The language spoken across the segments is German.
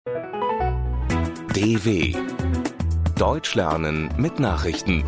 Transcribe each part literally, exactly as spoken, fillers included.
D W Deutsch lernen mit Nachrichten.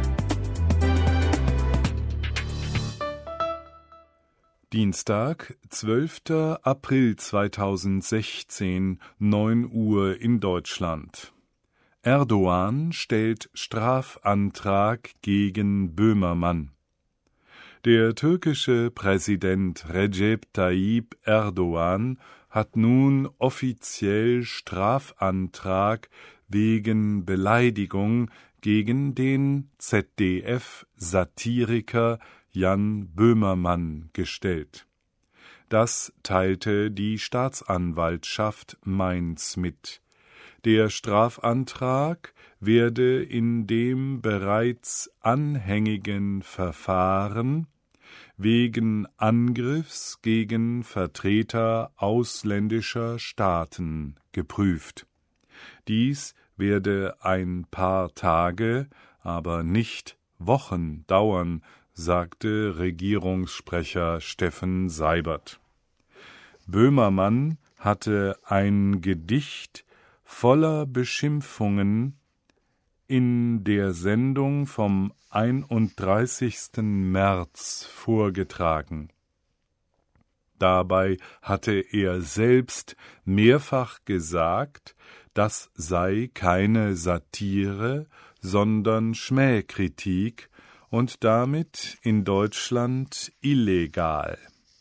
Dienstag, zwölfter April zweitausendsechzehn, neun Uhr in Deutschland. Erdogan stellt Strafantrag gegen Böhmermann. Der türkische Präsident Recep Tayyip Erdogan hat nun offiziell Strafantrag wegen Beleidigung gegen den Z D F-Satiriker Jan Böhmermann gestellt. Das teilte die Staatsanwaltschaft Mainz mit. Der Strafantrag werde in dem bereits anhängigen Verfahren wegen Angriffs gegen Vertreter ausländischer Staaten geprüft. Dies werde ein paar Tage, aber nicht Wochen dauern, sagte Regierungssprecher Steffen Seibert. Böhmermann hatte ein Gedicht voller Beschimpfungen in der Sendung vom einunddreißigsten März vorgetragen. Dabei hatte er selbst mehrfach gesagt, das sei keine Satire, sondern Schmähkritik und damit in Deutschland illegal.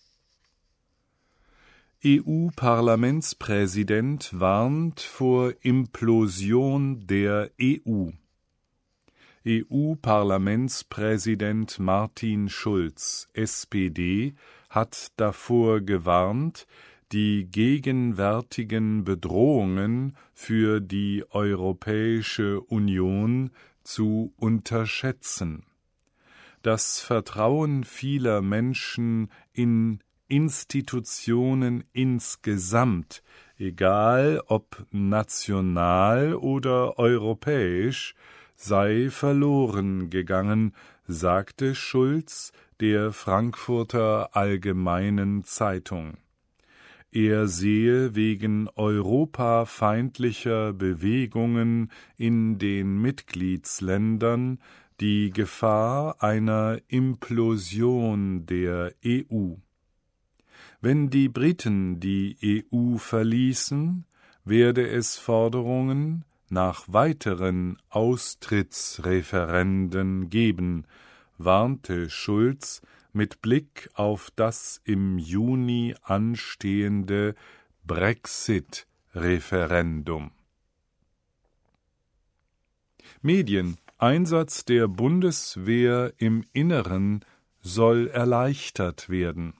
E U-Parlamentspräsident warnt vor Implosion der E U. E U-Parlamentspräsident Martin Schulz, S P D, hat davor gewarnt, die gegenwärtigen Bedrohungen für die Europäische Union zu unterschätzen. Das Vertrauen vieler Menschen in Institutionen insgesamt, egal ob national oder europäisch, sei verloren gegangen, sagte Schulz der Frankfurter Allgemeinen Zeitung. Er sehe wegen europafeindlicher Bewegungen in den Mitgliedsländern die Gefahr einer Implosion der E U. Wenn die Briten die E U verließen, werde es Forderungen nach weiteren Austrittsreferenden geben, warnte Schulz mit Blick auf das im Juni anstehende Brexit-Referendum. Medien: Einsatz der Bundeswehr im Inneren soll erleichtert werden.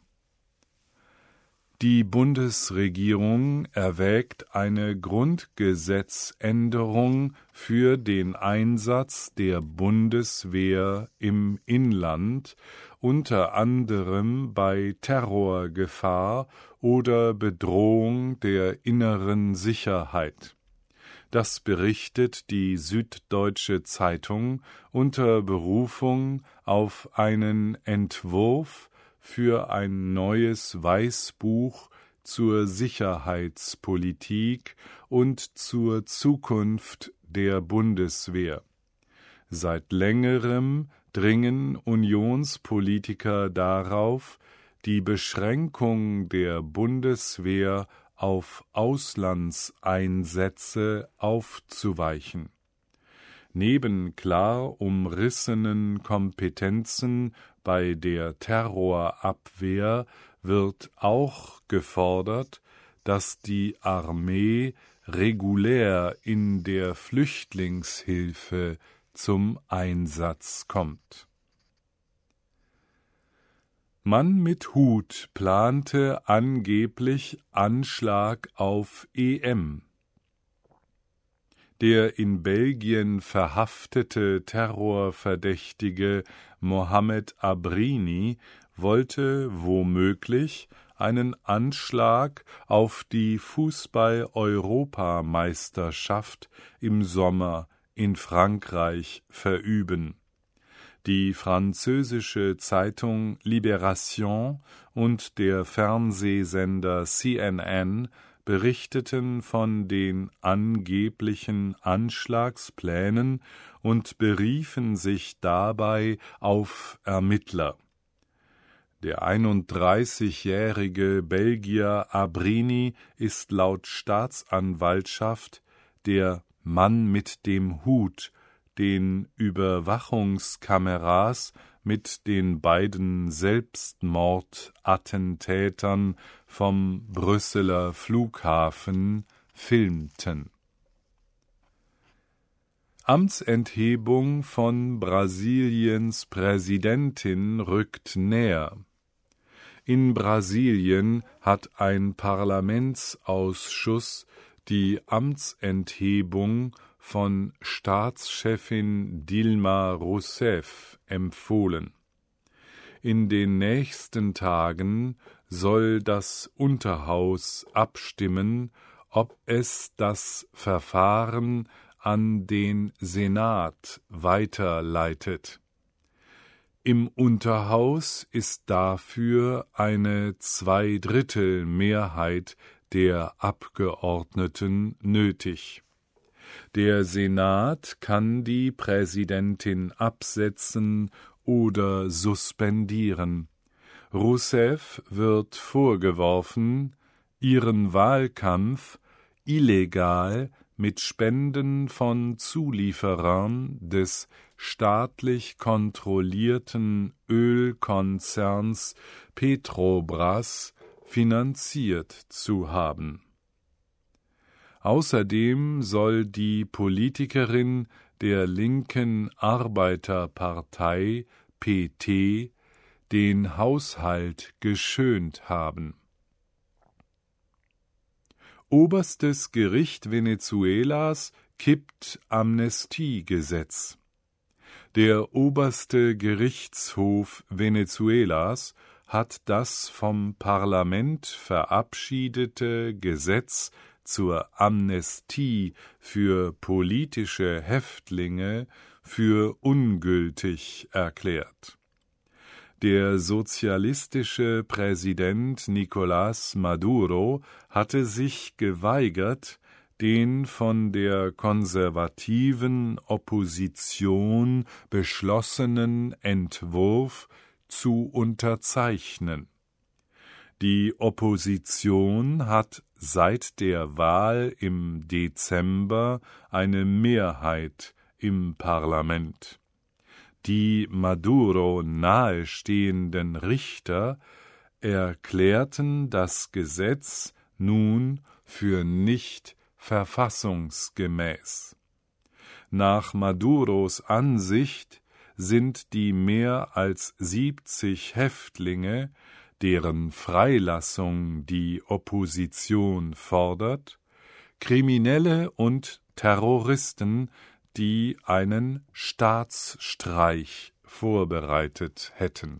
Die Bundesregierung erwägt eine Grundgesetzänderung für den Einsatz der Bundeswehr im Inland, unter anderem bei Terrorgefahr oder Bedrohung der inneren Sicherheit. Das berichtet die Süddeutsche Zeitung unter Berufung auf einen Entwurf für ein neues Weißbuch zur Sicherheitspolitik und zur Zukunft der Bundeswehr. Seit längerem dringen Unionspolitiker darauf, die Beschränkung der Bundeswehr auf Auslandseinsätze aufzuweichen. Neben klar umrissenen Kompetenzen bei der Terrorabwehr wird auch gefordert, dass die Armee regulär in der Flüchtlingshilfe zum Einsatz kommt. Mann mit Hut plante angeblich Anschlag auf E M. Der in Belgien verhaftete Terrorverdächtige Mohamed Abrini wollte womöglich einen Anschlag auf die Fußball-Europameisterschaft im Sommer in Frankreich verüben. Die französische Zeitung Libération und der Fernsehsender C N N berichteten von den angeblichen Anschlagsplänen und beriefen sich dabei auf Ermittler. Der einunddreißigjährige Belgier Abrini ist laut Staatsanwaltschaft der Mann mit dem Hut, den Überwachungskameras mit den beiden Selbstmordattentätern vom Brüsseler Flughafen filmten. Amtsenthebung von Brasiliens Präsidentin rückt näher. In Brasilien hat ein Parlamentsausschuss die Amtsenthebung von Staatschefin Dilma Rousseff empfohlen. In den nächsten Tagen soll das Unterhaus abstimmen, ob es das Verfahren an den Senat weiterleitet. Im Unterhaus ist dafür eine Zweidrittelmehrheit der Abgeordneten nötig. Der Senat kann die Präsidentin absetzen oder suspendieren. Rousseff wird vorgeworfen, ihren Wahlkampf illegal mit Spenden von Zulieferern des staatlich kontrollierten Ölkonzerns Petrobras finanziert zu haben. Außerdem soll die Politikerin der linken Arbeiterpartei P T den Haushalt geschönt haben. Oberstes Gericht Venezuelas kippt Amnestiegesetz. Der oberste Gerichtshof Venezuelas hat das vom Parlament verabschiedete Gesetz zur Amnestie für politische Häftlinge für ungültig erklärt. Der sozialistische Präsident Nicolás Maduro hatte sich geweigert, den von der konservativen Opposition beschlossenen Entwurf zu unterzeichnen. Die Opposition hat seit der Wahl im Dezember eine Mehrheit im Parlament. Die Maduro nahestehenden Richter erklärten das Gesetz nun für nicht verfassungsgemäß. Nach Maduros Ansicht sind die mehr als siebzig Häftlinge, deren Freilassung die Opposition fordert, Kriminelle und Terroristen, die einen Staatsstreich vorbereitet hätten.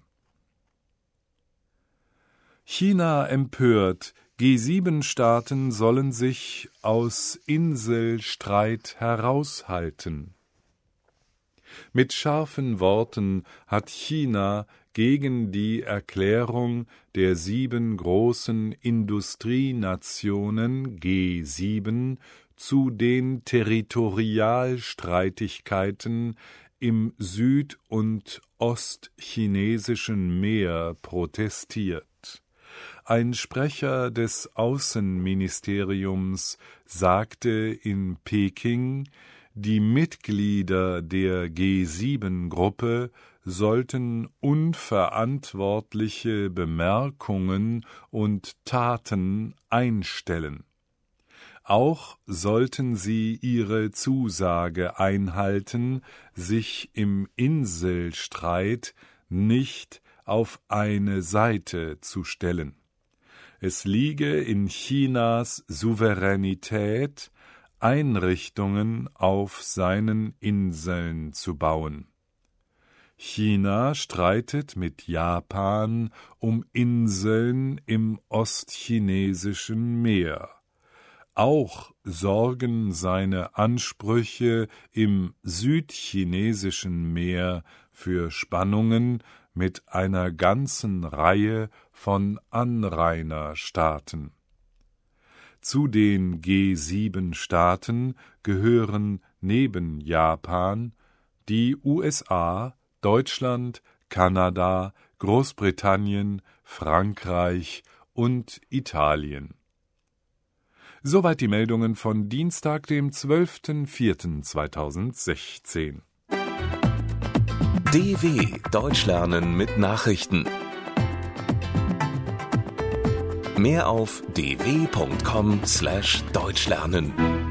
China empört, G sieben Staaten sollen sich aus Inselstreit heraushalten. Mit scharfen Worten hat China gegen die Erklärung der sieben großen Industrienationen G sieben zu den Territorialstreitigkeiten im süd- und ostchinesischen Meer protestiert. Ein Sprecher des Außenministeriums sagte in Peking, die Mitglieder der G sieben Gruppe sollten unverantwortliche Bemerkungen und Taten einstellen. Auch sollten sie ihre Zusage einhalten, sich im Inselstreit nicht auf eine Seite zu stellen. Es liege in Chinas Souveränität, Einrichtungen auf seinen Inseln zu bauen. China streitet mit Japan um Inseln im ostchinesischen Meer. Auch sorgen seine Ansprüche im südchinesischen Meer für Spannungen mit einer ganzen Reihe von Anrainerstaaten. Zu den G sieben Staaten gehören neben Japan die U S A, Deutschland, Kanada, Großbritannien, Frankreich und Italien. Soweit die Meldungen von Dienstag, dem zwölften vierten zweitausendsechzehn. D W Deutsch lernen mit Nachrichten. Mehr auf d w punkt com slash deutsch lernen.